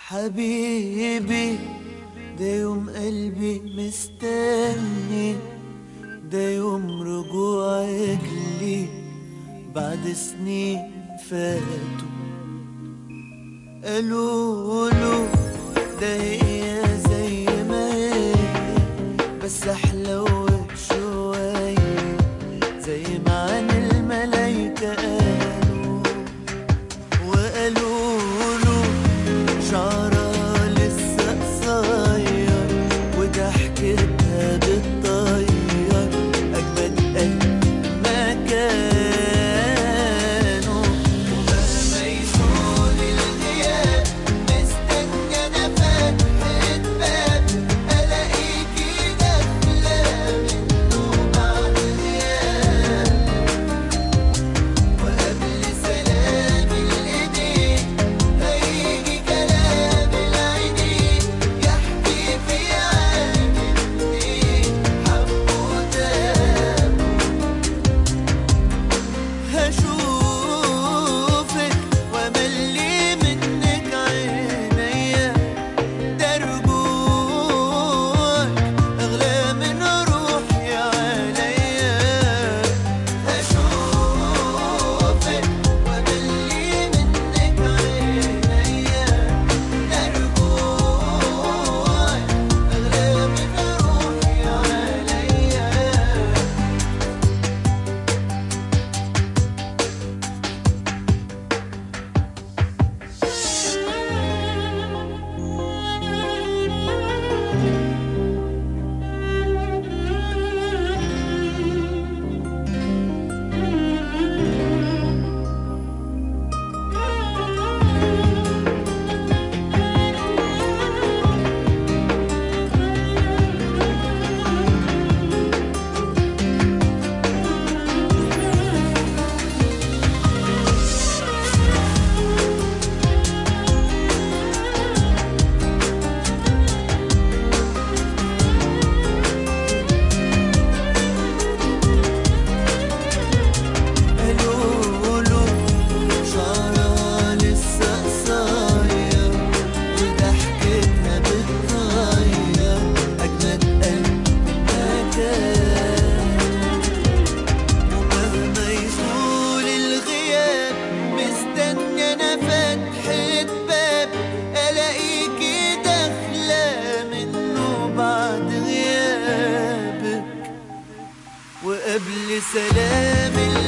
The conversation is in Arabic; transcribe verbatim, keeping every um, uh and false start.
حبيبي ده يوم قلبي مستني، ده يوم رجوعك لي بعد سنين فاتوا. قالوا له ده هي زي ما هي بس حلوت شوية زي ما عن الملايكة قالوا. وقالوا له شعرها لسه قصير وضحكتها بتطير أجمد قلب ما كانوا. ومهما يطول الغياب مستني أنا فتحة باب ألاقيكي داخلة منه بعد غياب. وقبل سلام الإيدين هيجي كلام العينين يحكي في عالم اتنين حبوا تابوا. هشوفك واملي منك عينيا، ده رجوعك أغلى من روحي عليا. هشوفك واملي منك عينيا، ده رجوعك أغلى من روحي عليا. قالوا له شعرها لسه قصير وضحكتها بتطير أجمد قلب ما كان. ومهما يطول الغياب مستني أنا فتحة باب ألاقيكي داخلة منه بعد غيابك. وقبل سلام